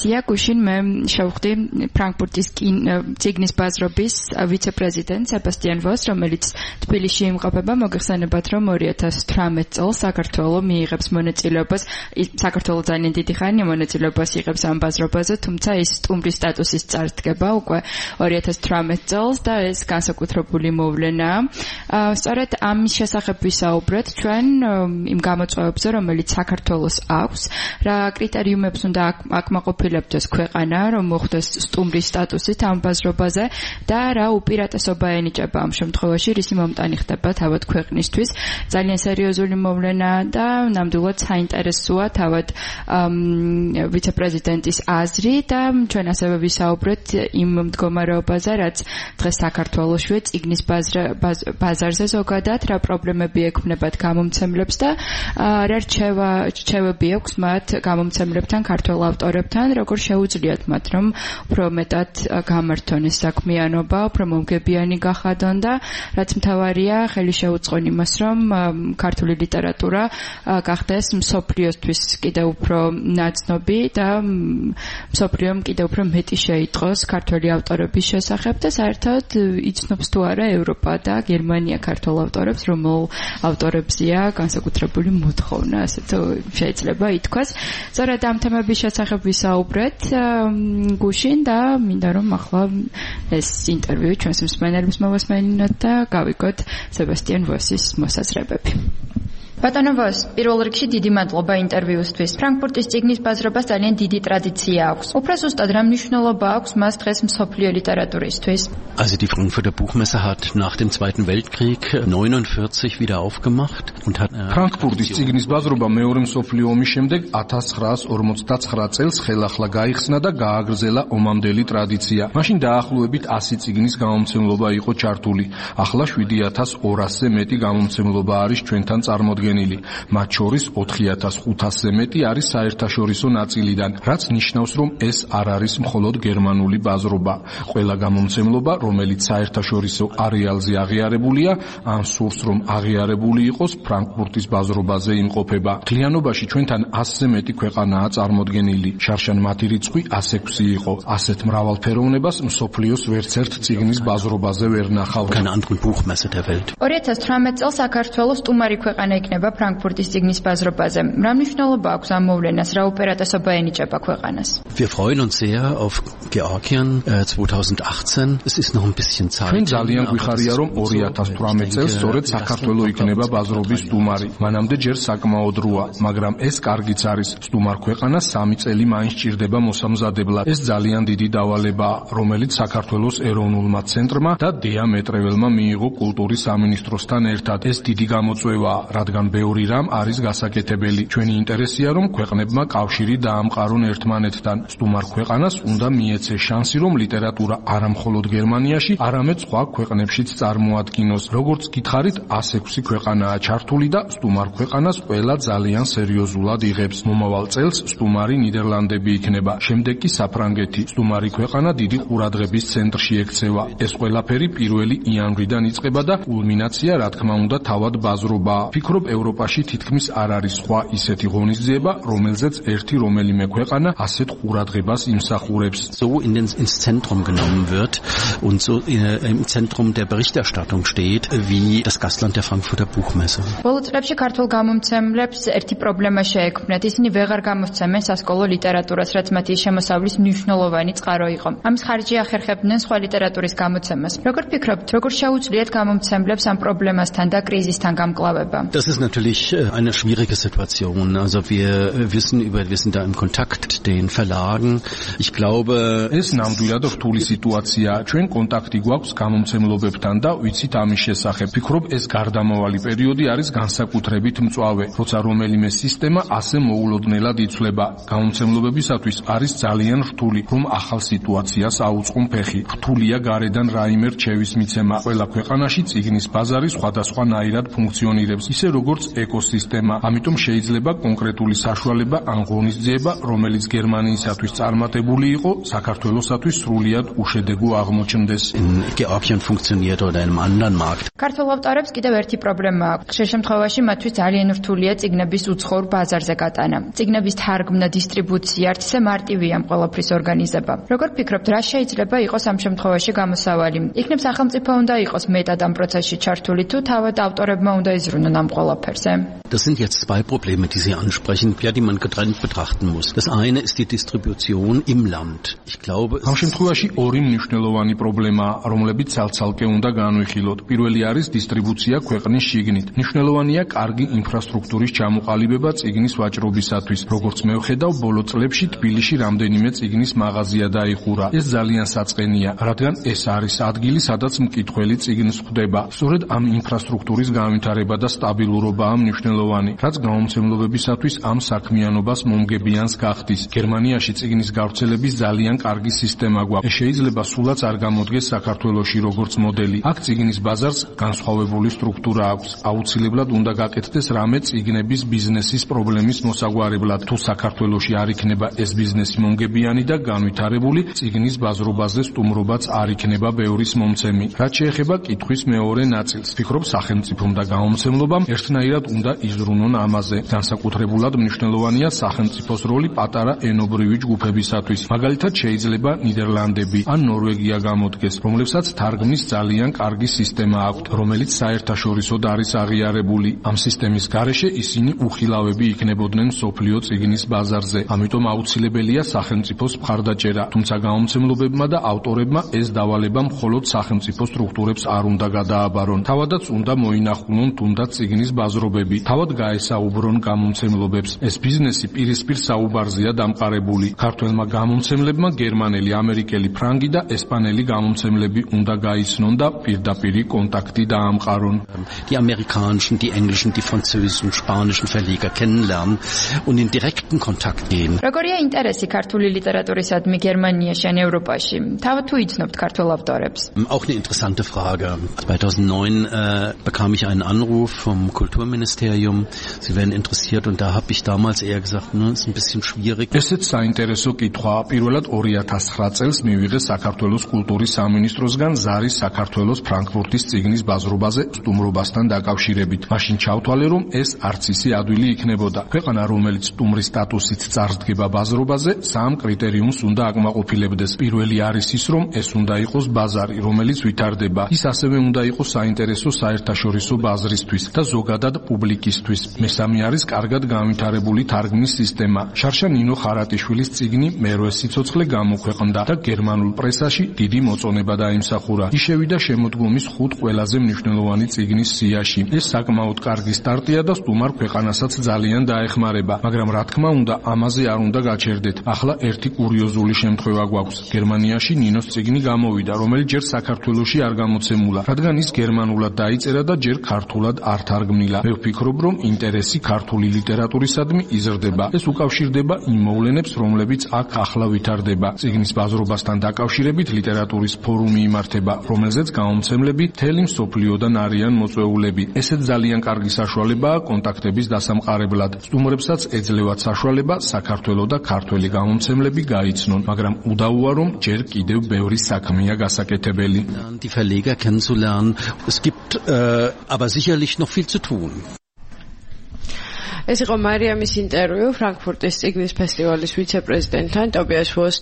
ტრადიცია, გუშინ მე შევხვდი ფრანკფურტის წიგნის ბაზრობის ვიცე-პრეზიდენტ სებასტიან ვოს, რომელიც თბილისში იმყოფება. მოგეხსენებათ, რომ 2018 წელს საქართველოს მიიღებს მონაწილეობას, საქართველოს ძალიან დიდი ხანია მონაწილეობას იღებს ამ ბაზრობაზე, თუმცა ის სტუმრის სტატუსის წარდგება უკვე 2018 წელს და ეს განსაკუთრებული მოვლენაა. სწორედ ამის შესახებ ვისაუბრეთ ჩვენ იმ გამოწვევებზე, რომელიც საქართველოს აქვს, რა კრიტერიუმებს უნდა აკმაყოფილებდეს ქვეყანა, რომ მოხდეს სტუმრის სტატუსით ამ ბაზრობაზე და რა უპირატესობა ენიჭება ამ შემთხვევაში, რისი მომტანი ხდება თავად ქვეყნისთვის. ძალიან სერიოზული მოვლენაა და ნამდვილად საინტერესოა თავად ვიცე-პრეზიდენტის აზრი და ჩვენ ასევე ვისაუბრეთ იმ მდგომარეობაზე, რაც დღეს საქართველოშივე წიგნის ბაზარზე ზოგადად რა პრობლემები ექმნებათ გამომცემლებს და რა რჩევები აქვს მათ გამომცემლებთან, ქართველ ავტორებთან, როგორ შეუძლიათ მათ რომ უფრო მეტად გამართონ ეს საქმიანობა, უფრო მომგებიანი გახადონ და რაც მთავარია, ხელი შეუწყონ იმას, რომ ქართული ლიტერატურა გახდეს მსოფლიოსთვის კიდევ უფრო ნაცნობი და მსოფლიომ კიდევ უფრო მეტი შეიტყოს ქართველი ავტორების შესახებ და საერთოდ იცნობს თუ არა ევროპა და გერმანია ქართულ ავტორებს, რომელ ავტორებზეა განსაკუთრებული მოთხოვნა, ასე თუ შეიძლება ითქვას. სწორედ ამ თემების შესახებ ვისაუბრეთ გუშინ და მინდა რომ ახლა ეს ინტერვიუ ჩვენს მსმენელებს მოვასმენინოთ და გავიგოთ სებასტიან ვოსის მოსაზრებები. ბატონო ვოს, პირველ რიგში დიდი მადლობა ინტერვიუსთვის. ფრანკფურტის წიგნის ბაზრობას ძალიან დიდი ტრადიცია აქვს. უფრო ზუსტად რა მნიშვნელობა აქვს მას დღეს მსოფლიო ლიტერატურისთვის? Also die Frankfurter Buchmesse hat nach dem Zweiten Weltkrieg 49 wieder aufgemacht und hat ფრანკფურტის წიგნის ბაზრობა მეორე მსოფლიო ომის შემდეგ 1959 წელს ხელახლა გაიხსნა და გააგრძელა ომამდელი ტრადიცია. მაშინ დაახლოებით 100 წიგნის გამომცემლობა იყო ჩართული. ახლა 7200-ზე მეტი გამომცემლობა არის ჩვენთან წარმოდგენილი. მათ შორის 4500-ზე მეტი არის საერთაშორისო ნაწილიდან, რაც ნიშნავს, რომ ეს არ არის მხოლოდ გერმანული ბაზრობა. ყველა გამომცემლობა, რომელიც საერთაშორისო არეალზე აღიარებულია, ან სურს რომ აღიარებული იყოს, ფრანკფურტის ბაზრობაზე იმყოფება. მთლიანობაში ჩვენთან 100-ზე მეტი ქვეყანაა წარმოდგენილი. შარშან მათი რიცხვი 106 იყო. ასეთ მრავალფეროვნებას მსოფლიოს ვერცერთ წიგნის ბაზრობაზე ვერ ნახავთ. 2018 წელს საქართველოს სტუმარი ქვეყანა იქნება ფრანკფურტის წიგნის ბაზრობაზე. რა მნიშვნელობა აქვს ამ მოვლენას, რა უპირატესობა ენიჭება ქვეყანას? Wir freuen uns sehr auf Georgien 2018. Es ist noch ein bisschen Zeit. ჩვენ ძალიან გვიხარია, რომ 2018 წელს სწორედ საქართველოს იქნება ბაზრობის სტუმარი. მანამდე ჯერ საკმაოდ დროა, მაგრამ ეს კარგიც არის. სტუმარ ქვეყანას 3 წელი მაინც ჭირდება მოსამზადებლად. ეს ძალიან დიდი დავალებაა, რომელიც საქართველოს ეროვნულმა ცენტრმა და დეა მეტრეველმა მიიღო კულტურის სამინისტროსთან ერთად. ეს დიდი გამოწვევაა, რადგან ბევრი რამ არის გასაკეთებელი. ჩვენი ინტერესია, რომ ქვეყნებმა კავშირი დაამყარონ ერთმანეთთან. სტუმარ ქვეყანას უნდა მიეცეს შანსი, რომ ლიტერატურა არა მხოლოდ გერმანიაში, არამედ სხვა ქვეყნებშიც წარმოადგინოს. როგორც გითხარით, 106 ქვეყანაა ჩართული და სტუმარ ქვეყანას ყველა ძალიან სერიოზულად იღებს. მომავალ წელს სტუმარი ნიდერლანდები იქნება, შემდეგ კი საფრანგეთი. სტუმარი ქვეყანა დიდი ყურადღების ცენტრში ექცევა. ეს ყველაფერი 1 იანვრიდან იწყება და კულმინაცია, რა თქმა უნდა, თავად ბაზრობაა. ფიქრობ, ევროპაში თითქმის არ არის სხვა ისეთი ღონისძიება, რომელზეც ერთი რომელიმე ქვეყანა ასეთ ყურადღებას იმსახურებს. So ins Zentrum genommen wird und so im Zentrum der Berichterstattung steht, wie das Gastland der Frankfurter Buchmesse. ბოლო წლებში ქართულ გამომცემლებს ერთი პრობლემა შეექმნათ. ისინი ვეღარ გამოსცემენ სასკოლო ლიტერატურას, რაც მათი შემოსავლის მნიშვნელოვანი წყარო იყო. ამის ხარჯი ახერხებდნენ სხვა ლიტერატურის გამოცემას. როგორ ფიქრობთ, როგორ შეუძლიათ გამომცემლებს ამ პრობლემასთან და კრიზისთან გამკლავება? Das ist natürlich eine schwierige Situation. Also wir sind da im Kontakt mit den Verlagen. Ich glaube, es ნამდვილად რთული სიტუაცია. ჩვენ კონტაქტი გვაქვს გამომცემლობებთან და ვიცით ამის შესახებ. ფიქრობ, ეს გარდამავალი პერიოდი არის განსაკუთრებით მწვავე, როცა რომელიმე სისტემა ასე მოულოდნელად იცვლება. გამომცემლობებისათვის არის ძალიან რთული, რომ ახალ სიტუაციას აუწყონ ფეხი. რთულია გარედან რაიმე რჩევის მიცემა. ყველა ქვეყანაში წიგნის ბაზარი სხვადასხვანაირად ფუნქციონირებს. ისე როგორც ეკოსისტემა. ამიტომ შეიძლება კონკრეტული საშუალება ან ღონისძიება, რომელიც გერმანიისათვის წარმატებული იყო, საქართველოსათვის სრულიად უშედეგო აღმოჩნდეს. In Georgien funktioniert oder in einem anderen Markt. ქართველ ავტორებს კიდევ ერთი პრობლემა აქვს. ხშირ შემთხვევაში მათთვის ძალიან რთულია წიგნების უცხოურ ბაზარზე გატანა. წიგნების თარგმნა, დისტრიბუცია, არც ისე მარტივია ამ ყველაფრის ორგანიზება. Როგორ ფიქრობთ, რა შეიძლება იყოს ამ შემთხვევაში გამოსავალი? იქნებ სახელმწიფო უნდა იყოს მეტად ამ პროცესში ჩართული თუ თავად ავტორებმა უნდა იზრუნონ ამ ყველაფერზე? Das sind jetzt zwei Probleme, die Sie ansprechen, die man getrennt betrachten muss. Das eine ist die Distribution im Land. Ich glaube, ამ შემთხვევაში ორი მნიშვნელოვანი პრობლემაა, რომლებიც ცალ-ცალკე უნდა განვიხილოთ. პირველი არის დისტრიბუცია ქვეყნის შიგნით. მნიშვნელოვანია კარგი ინფრასტრუქტურის ჩამოყალიბება წიგნის ვაჭრობისათვის. როგორც მე ვხედავ, ბოლო წლებში თბილისში რამდენიმე წიგნის მაღაზია დაიხურა. ეს ძალიან საწყენია, რადგან ეს არის ადგილი, სადაც მკითხველი წიგნს ხვდება. სწორედ ამ ინფრასტრუქტურის განვითარება და სტაბილურობაა მნიშვნელოვანი, რაც გამომცემლობებისათვის ამ საქმიანობას მომგებიანს გახდის. გერმანიაში წიგნის გავრცელების ძალიან კარგი სისტემა გვაქვს. ეს შეიძლება სულაც არ გამოდგეს საქართველოში როგორც მოდელი. აქ წიგნის ბაზარს განსხვავებული სტრუქტურა აქვს. აუცილებლად უნდა გაკეთდეს რამე წიგნების ბიზნესის პრობლემის მოსაგვარებლად. თუ საქართველოში არ იქნება ეს ბიზნესი მომგებიანი და განვითარებული, წიგნის ბაზრობაზე სტუმრობაც არ იქნება ბევრის მომცემი. რაც შეეხება კითხვის მეორე ნაწილს, ვფიქრობ სახელმწიფომ და გამომცემლობამ ერთნაირად უნდა იზრუნონ ამაზე. განსაკუთრებულად მნიშვნელოვანია სახელმწიფოს როლი პატარა ენობრივი ჯგუფებისათვის. მაგალითად შეიძლება ნიდერლანდები ან ნორვეგია გამოდგეს, რომლებსაც თარგმნის ძალიან კარგი სისტემა აქვთ, რომელიც საერთაშორისოდ არის აღიარებული. ამ სისტემის გარეშე ისინი უხილავები იქნებოდნენ მსოფლიო წიგნის ბაზარზე. ამიტომ აუცილებელია სახელმწიფოს მხარდაჭერა, თუმცა გამომცემლობებმა და ავტორებმა ეს დავალება მხოლოდ სახელმწიფო სტრუქტურებს არ უნდა გადააბარონ. თავადაც უნდა მოინახულონ თუნდაც წიგნის ბაზრობები, თავად გაესაუბრონ გამომცემლობებს. ეს ბიზნესი პირისპირ საუბარზეა დამყარებული. ქართველმა გამომცემლებმა გერმანელი, ამერიკელი, ფრანგი და ესპანელი გამომცემლები უნდა გაიცნონ და პირდაპირი კონტაქტი დაამყარონ. Die amerikanischen, die englischen, die französischen, spanischen Verleger kennenlernen und in direkten Kontakt gehen. როგორია ინტერესი ქართული ლიტერატურისადმი გერმანიაში ან ევროპაში? თავად თუ იცნობთ ქართულ ავტორებს? Auch eine interessante Frage. 2009 bekam ich einen Anruf vom Kulturministerium. Sie wären interessiert und da habe ich damals eher gesagt, ist ein bisschen schwierig. ესეც საინტერესო კითხვაა. პირველად 2009 წელს მივიღე საქართველოს კულტურის სამინისტროსგან ზარის საქართველოს ფრანკფურტის წიგნის ბაზრობაზე სტუმრობასთან დაკავშირებით. მაშინ ჩავთვალე, რომ ეს არც ისე ადვილი იქნებოდა. ქვეყანა, რომელიც სტუმრის სტატუსით წარსდგება ბაზრობაზე, სამ კრიტერიუმს უნდა აკმაყოფილებდეს. პირველი არის ის, რომ ეს უნდა იყოს ბაზარი, რომელიც ვითარდება. ის ასევე უნდა იყოს საინტერესო საერთაშორისო ბაზრისთვის და ზოგადად პუბლიკისთვის. მესამე არის კარგად განვითარებული თარგმნის სისტემა. შარშა ნინო ხარატიშვილის წიგნი მერვე სიცოცხლე გამოქვეყნდა და გერმანულ პრესაში დიდი მოწონება დაიმსახურა. ის შევიდა შემოდგომის 5 ყველაზე მნიშვნელოვანი წიგნის სიაში. ეს საკმაოდ კარგი სტარტია და სტუმარ ქვეყანასაც ძალიან დაეხმარება, მაგრამ რა თქმა უნდა, ამაზე არ უნდა გაჩერდეთ. ახლა ერთი კურიოზული შემთხვევა გვაქვს. გერმანიაში ნინოს წიგნი გამოვიდა, რომელიც ჯერ საქართველოში არ გამოცემულა, რადგან ის გერმანულად დაიწერა და ჯერ ქართულად არ თარგმნილა. მე ვფიქრობ, რომ ინტერესი ქართული ლიტერატურისადმი იზრდება. ეს უკავშირდება იმ მოვლენებს, რომლებიც აქ ახლა ვითარდება. წიგნის ბაზრობასთან დაკავშირებით ლიტერატურის ფორუმი იმართება, რომელზეც გამომცემლები მთელი მსოფლიოდან არიან მოწვეულები. ესეც ძალიან კარგი საშუალებაა კონტაქტების დასამყარებლად. სტუმრებსაც ეძლევათ საშუალება საქართველო და ქართველი გამომცემლები გაიცნონ, მაგრამ უდავოა, რომ ჯერ კიდევ ბევრი საქმეა გასაკეთებელი. Die Verleger kennenzulernen. Es gibt aber sicherlich noch viel zu tun. ეს იყო მარიამის ინტერვიუ ფრანკფურტის წიგნის ფესტივალის ვიცე-პრეზიდენტთან ტობიას